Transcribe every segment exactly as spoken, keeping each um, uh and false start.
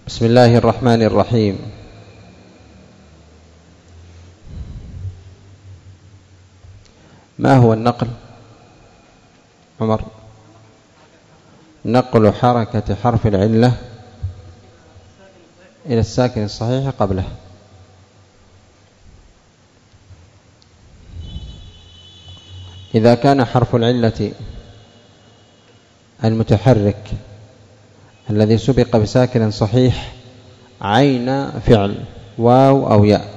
بسم الله الرحمن الرحيم. ما هو النقل؟ عمر. نقل حركة حرف العلة إلى الساكن الصحيح قبله. إذا كان حرف العلة المتحرك الذي سبق بساكن صحيح عين فعل واو أو ياء،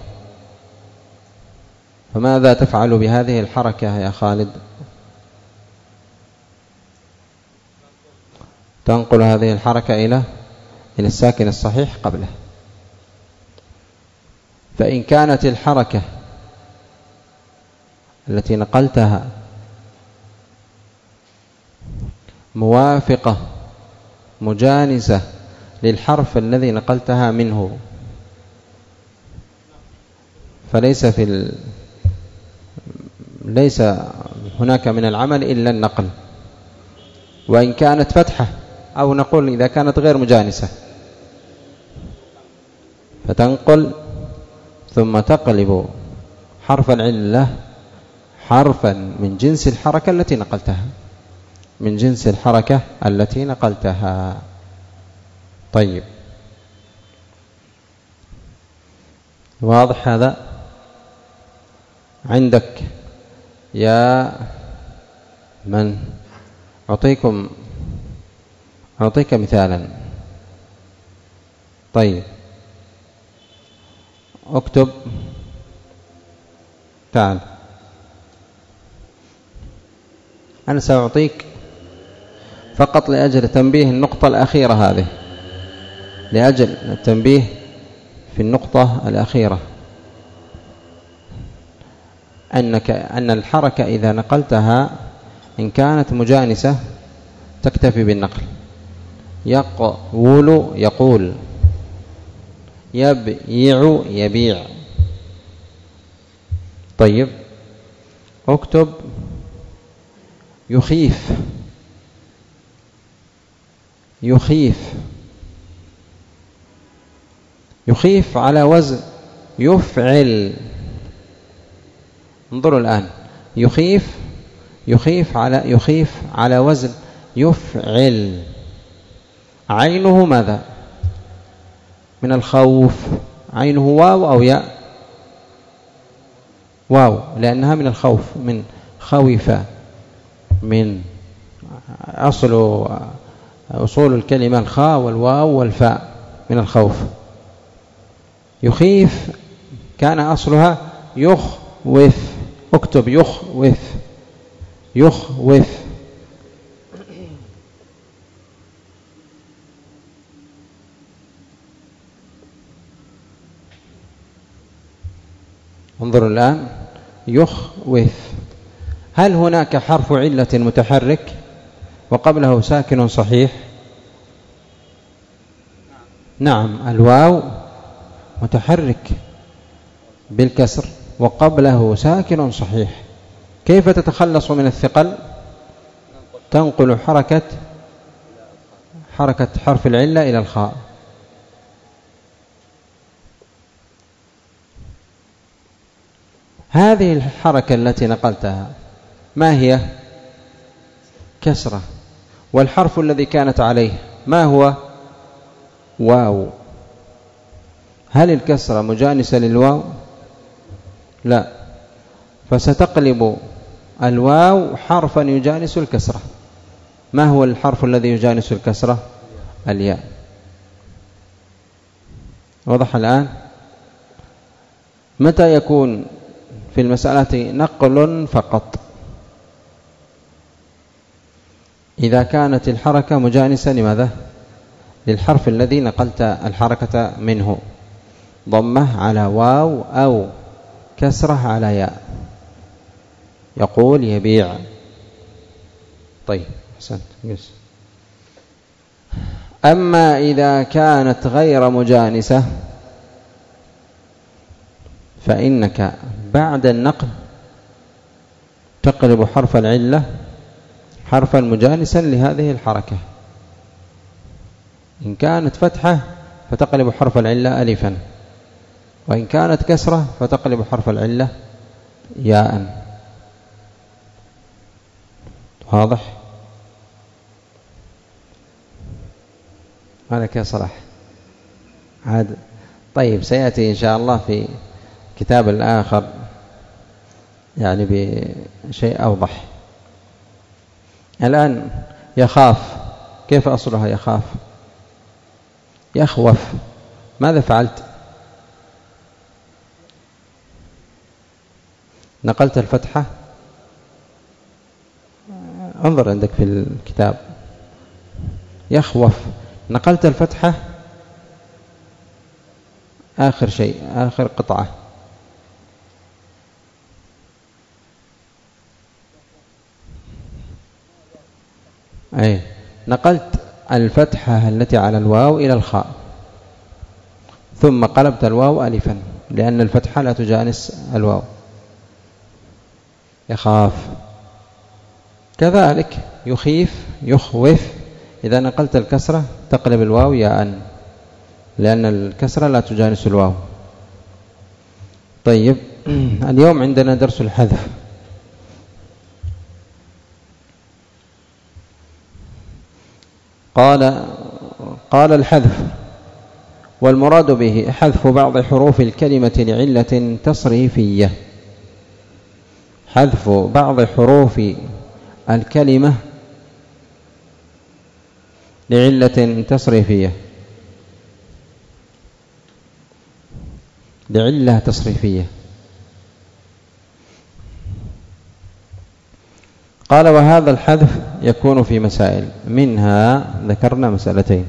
فماذا تفعل بهذه الحركة يا خالد؟ تنقل هذه الحركة إلى إلى الساكن الصحيح قبله. فإن كانت الحركة التي نقلتها موافقة مجانسة للحرف الذي نقلتها منه، فليس في ال... ليس هناك من العمل إلا النقل. وإن كانت فتحة، أو نقول إذا كانت غير مجانسة، فتنقل ثم تقلب حرف العلة حرفا من جنس الحركة التي نقلتها من جنس الحركة التي نقلتها. طيب، واضح هذا عندك يا من؟ أعطيكم أعطيك مثالا. طيب، اكتب. تعال، أنا سأعطيك فقط لأجل تنبيه النقطة الأخيرة هذه، لأجل التنبيه في النقطة الأخيرة، أنك أن الحركة إذا نقلتها إن كانت مجانسة تكتفي بالنقل. يقول يقول، يبيع يبيع. طيب، اكتب يخيف يخيف. يخيف على وزن يفعل. انظروا الآن، يخيف يخيف على يخيف على وزن يفعل. عينه ماذا؟ من الخوف. عينه واو أو ياء؟ واو، لأنها من الخوف، من خوف، من أصل أصول الكلمة الخاء والواو والفاء، من الخوف. يخيف كان أصلها يخوف. اكتب يخوف يخوف. انظروا الآن، يخوف. هل هناك حرف علة متحرك وقبله ساكن صحيح؟ نعم، الواو متحرك بالكسر وقبله ساكن صحيح. كيف تتخلص من الثقل؟ تنقل حركة حركة حرف العلة إلى الخاء. هذه الحركة التي نقلتها ما هي؟ كسرة. والحرف الذي كانت عليه ما هو؟ واو. هل الكسرة مجانسة للواو؟ لا، فستقلب الواو حرفا يجانس الكسرة. ما هو الحرف الذي يجانس الكسرة؟ الياء. وضح الآن؟ متى يكون في المسألة نقل فقط؟ إذا كانت الحركة مجانسة لماذا؟ للحرف الذي نقلت الحركة منه، ضمة على واو أو كسرة على ياء. يقول يبيع. طيب، أحسنت. أما إذا كانت غير مجانسة فإنك بعد النقل تقلب حرف العلة حرفا مجانسا لهذه الحركة. إن كانت فتحة فتقلب حرف العلة ألفا، وإن كانت كسرة فتقلب حرف العلة ياء. واضح؟ مالك يا صلاح؟ عاد طيب، سيأتي إن شاء الله في كتاب الآخر يعني بشيء أوضح. الآن يخاف، كيف أصلها يخاف؟ يخوف، ماذا فعلت؟ نقلت الفتحة، انظر عندك في الكتاب، يخوف نقلت الفتحة آخر شيء، آخر قطعة. أي نقلت الفتحة التي على الواو إلى الخاء، ثم قلبت الواو ألفا لأن الفتحة لا تجانس الواو. يخاف. كذلك يخيف، يخوف، إذا نقلت الكسرة تقلب الواو ياء لأن الكسرة لا تجانس الواو. طيب، اليوم عندنا درس الحذف. قال قال الحذف والمراد به حذف بعض حروف الكلمة لعلة تصريفية. حذف بعض حروف الكلمة لعلة تصريفية، لعلة تصريفية. قال وهذا الحذف يكون في مسائل، منها ذكرنا مسألتين،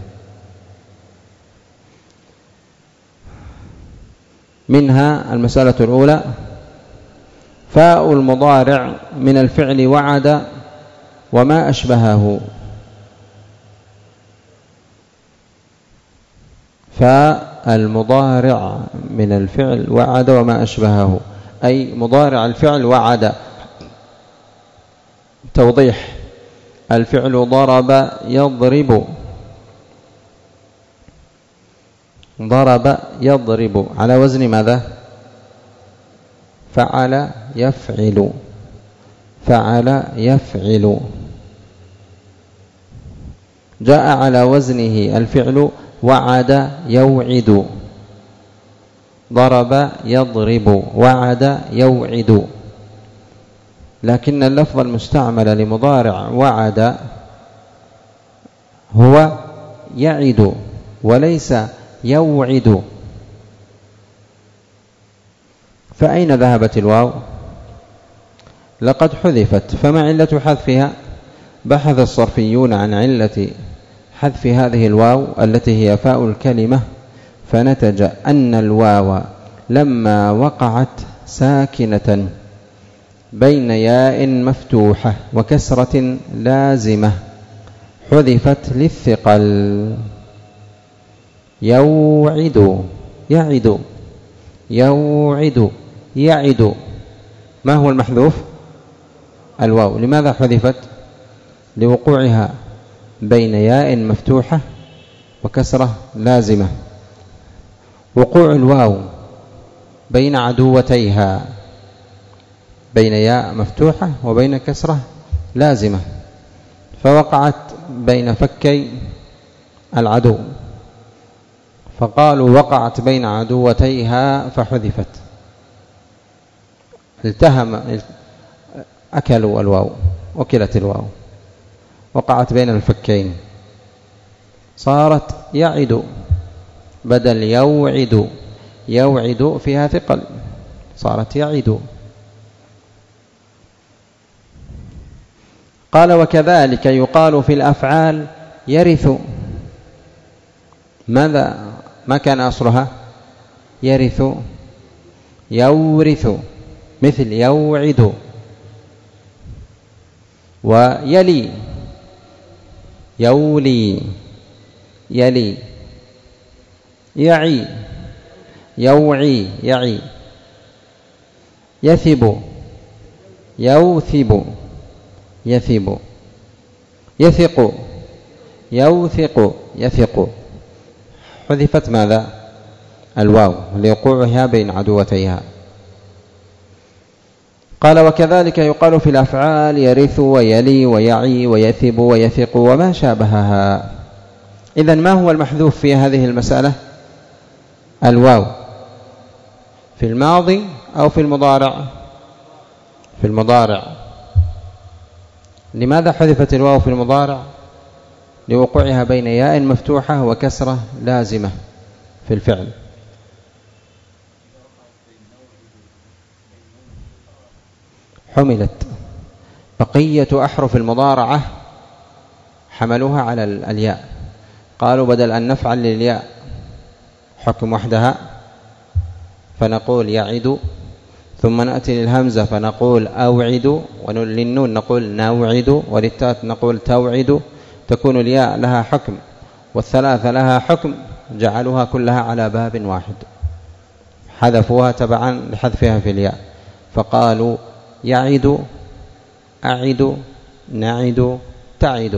منها المسألة الأولى فاء المضارع من الفعل وعد وما أشبهه. فاء المضارع من الفعل وعد وما أشبهه، أي مضارع الفعل وعد. توضيح: الفعل ضرب يضرب، ضرب يضرب على وزن ماذا؟ فعل يفعل، فعل يفعل. جاء على وزنه الفعل وعد يوعد، ضرب يضرب، وعد يوعد. لكن اللفظ المستعمل لمضارع وعد هو يعد وليس يوعد. فأين ذهبت الواو؟ لقد حذفت. فما علة حذفها؟ بحث الصرفيون عن علة حذف هذه الواو التي هي فاء الكلمة، فنتج أن الواو لما وقعت ساكنة بين ياء مفتوحة وكسرة لازمة حذفت للثقل. يوعد، يعد، يوعد، يعد. ما هو المحذوف؟ الواو. لماذا حذفت؟ لوقوعها بين ياء مفتوحة وكسرة لازمة. وقوع الواو بين عدوتيها، بين ياء مفتوحة وبين كسرة لازمة، فوقعت بين فكي العدو، فقالوا وقعت بين عدوتيها فحذفت. التهم، أكلوا الواو، أكلت الواو، وقعت بين الفكين، صارت يعد بدل يوعد. يوعد فيها ثقل، صارت يعد. قال وكذلك يقال في الأفعال يرث. ماذا ما كان أصلها؟ يرث، يورث، مثل يوعد. ويلي، يولي، يلي. يعي، يوعي، يعي. يثب، يوثب، يثب. يثق، يوثق، يثق. حذفت ماذا؟ الواو لوقوعها بين عدوتيها. قال وكذلك يقال في الأفعال يرث ويلي ويعي ويثب ويثق وما شابهها. إذن ما هو المحذوف في هذه المسألة؟ الواو في الماضي أو في المضارع؟ في المضارع. لماذا حذفت الواو في المضارع؟ لوقوعها بين ياء مفتوحة وكسرة لازمة في الفعل. حملت بقية أحرف المضارعة حملوها على الياء، قالوا بدل أن نفعل للياء حكم وحدها فنقول يعد، ثم نأتي للهمزة فنقول أوعد، وللنون نقول نوعد، وللتاء نقول توعد، تكون الياء لها حكم والثلاثة لها حكم، جعلوها كلها على باب واحد، حذفوها تبعا لحذفها في الياء، فقالوا يعد أعد نعد تعد.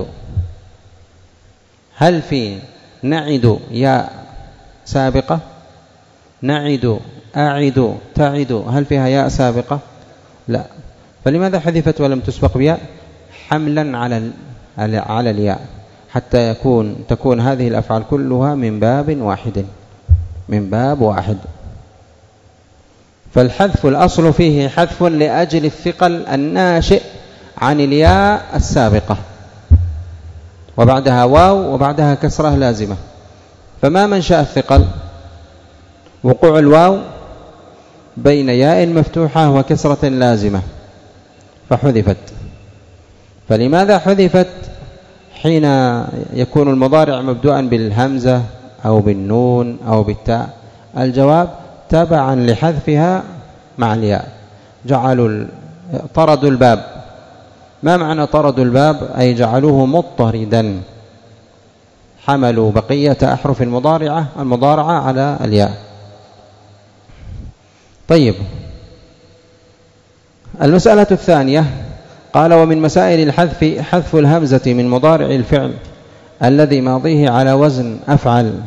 هل في نعد ياء سابقة؟ نعد أعد تعد هل فيها ياء سابقة؟ لا. فلماذا حذفت ولم تسبق بياء؟ حملا على على الياء، حتى يكون تكون هذه الأفعال كلها من باب واحد، من باب واحد. فالحذف الأصل فيه حذف لأجل الثقل الناشئ عن الياء السابقة، وبعدها واو وبعدها كسرة لازمة. فما منشأ الثقل؟ وقوع الواو بين ياء مفتوحة وكسرة لازمة فحذفت. فلماذا حذفت حين يكون المضارع مبدوءا بالهمزة أو بالنون أو بالتاء؟ الجواب تبعا لحذفها مع الياء، جعلوا طردوا الباب. ما معنى طردوا الباب؟ أي جعلوه مضطردا، حملوا بقية أحرف المضارعة المضارعة على الياء. طيب، المسألة الثانية قال ومن مسائل الحذف حذف الهمزة من مضارع الفعل الذي ماضيه على وزن أفعل.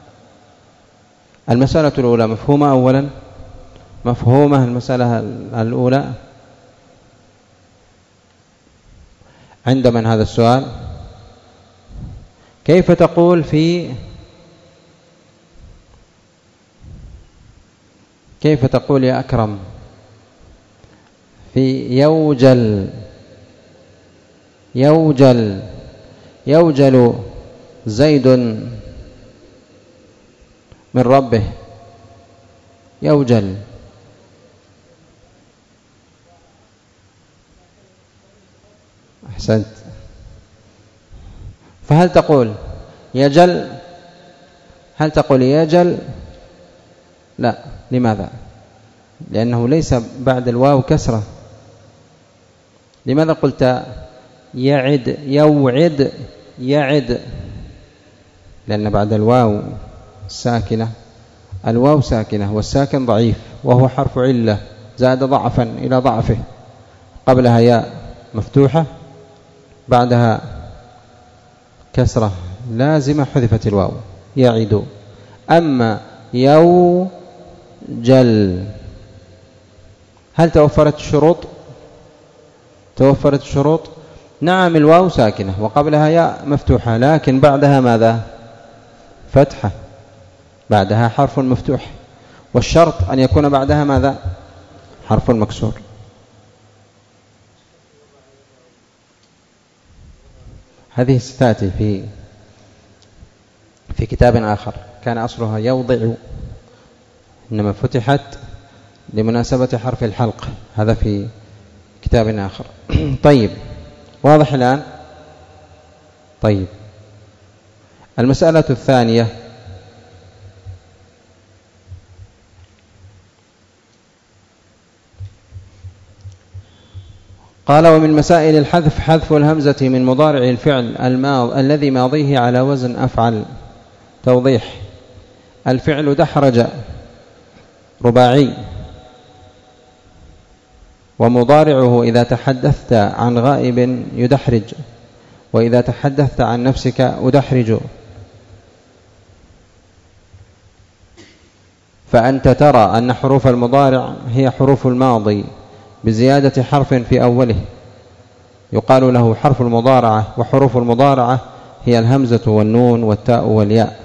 المسألة الأولى مفهومة؟ أولا مفهومة المسألة الأولى؟ عند من هذا السؤال؟ كيف تقول في كيف تقول يا أكرم في يوجل؟ يوجل يوجل زيد من ربه، يوجل. أحسنت. فهل تقول يجل؟ هل تقول يجل؟ لا. لماذا؟ لأنه ليس بعد الواو كسرة. لماذا قلت يعد يوعد يعد؟ لأن بعد الواو ساكنة، الواو ساكنة والساكن ضعيف وهو حرف علة زاد ضعفا إلى ضعفه، قبلها ياء مفتوحة بعدها كسرة لازمة حذفت الواو، يعد. أما يوجل هل توفرت الشروط؟ توفرت الشروط. نعم، الواو ساكنة وقبلها ياء مفتوحة، لكن بعدها ماذا؟ فتحة، بعدها حرف مفتوح، والشرط أن يكون بعدها ماذا؟ حرف مكسور. هذه ستأتي في في كتاب آخر كان أصلها يوضع، إنما فتحت لمناسبة حرف الحلق، هذا في كتاب آخر. طيب، واضح الآن؟ طيب، المسألة الثانية قال ومن مسائل الحذف حذف الهمزة من مضارع الفعل الماض الذي ماضيه على وزن أفعل. توضيح: الفعل دحرج رباعي، ومضارعه إذا تحدثت عن غائب يدحرج، وإذا تحدثت عن نفسك أدحرج. فأنت ترى أن حروف المضارع هي حروف الماضي بزيادة حرف في أوله، يقال له حرف المضارعة. وحروف المضارعة هي الهمزة والنون والتاء والياء.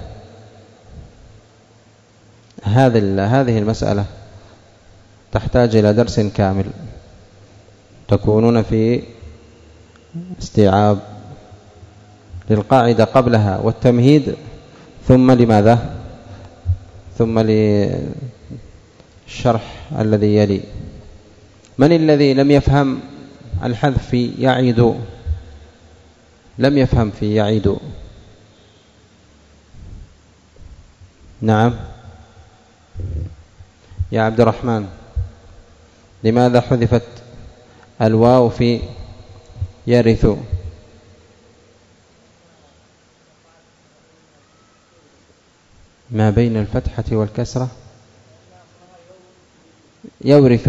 هذه المسألة تحتاج إلى درس كامل، تكونون في استيعاب للقاعدة قبلها والتمهيد، ثم لماذا؟ ثم للشرح الذي يلي. من الذي لم يفهم الحذف في يعيد؟ لم يفهم في يعيد؟ نعم يا عبد الرحمن، لماذا حذفت الواو في يرث؟ ما بين الفتحة والكسرة يورث.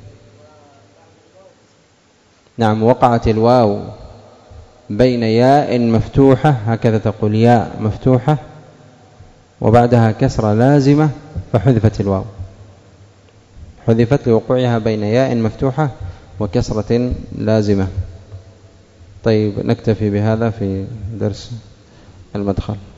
نعم، وقعت الواو بين ياء مفتوحة، هكذا تقول ياء مفتوحة وبعدها كسرة لازمة فحذفت الواو، حذفت لوقوعها بين ياء مفتوحة وكسرة لازمة. طيب نكتفي بهذا في درس المدخل.